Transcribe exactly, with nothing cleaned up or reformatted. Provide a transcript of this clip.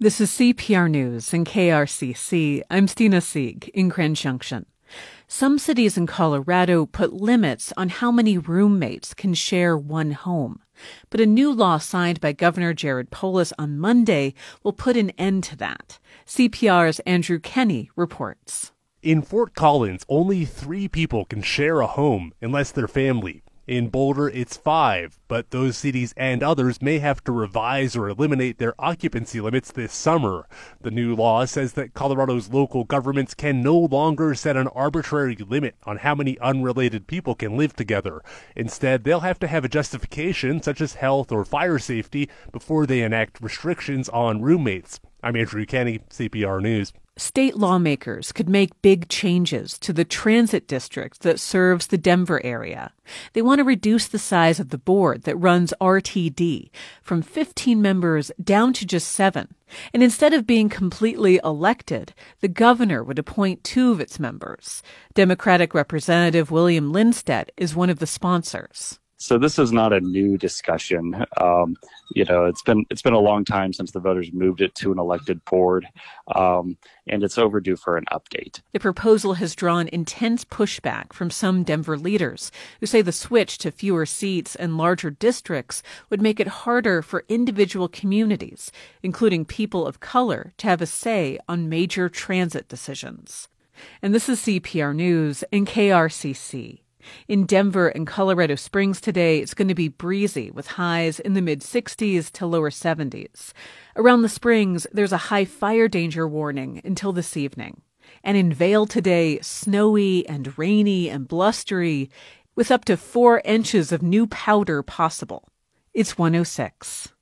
This is C P R News and K R C C. I'm Stina Sieg in Grand Junction. Some cities in Colorado put limits on how many roommates can share one home. But a new law signed by Governor Jared Polis on Monday will put an end to that. C P R's Andrew Kenney reports. In Fort Collins, only three people can share a home unless they're family. In Boulder, it's five, but those cities and others may have to revise or eliminate their occupancy limits this summer. The new law says that Colorado's local governments can no longer set an arbitrary limit on how many unrelated people can live together. Instead, they'll have to have a justification, such as health or fire safety, before they enact restrictions on roommates. I'm Andrew Kenney, C P R News. State lawmakers could make big changes to the transit district that serves the Denver area. They want to reduce the size of the board that runs R T D from fifteen members down to just seven. And instead of being completely elected, the governor would appoint two of its members. Democratic Representative William Lindstedt is one of the sponsors. So this is not a new discussion. Um, you know, it's been it's been a long time since the voters moved it to an elected board, um, and it's overdue for an update. The proposal has drawn intense pushback from some Denver leaders who say the switch to fewer seats and larger districts would make it harder for individual communities, including people of color, to have a say on major transit decisions. And this is C P R News and K R C C. In Denver and Colorado Springs today, it's going to be breezy with highs in the mid-sixties to lower seventies. Around the Springs, there's a high fire danger warning until this evening. And in Vail today, snowy and rainy and blustery with up to four inches of new powder possible. It's one oh six.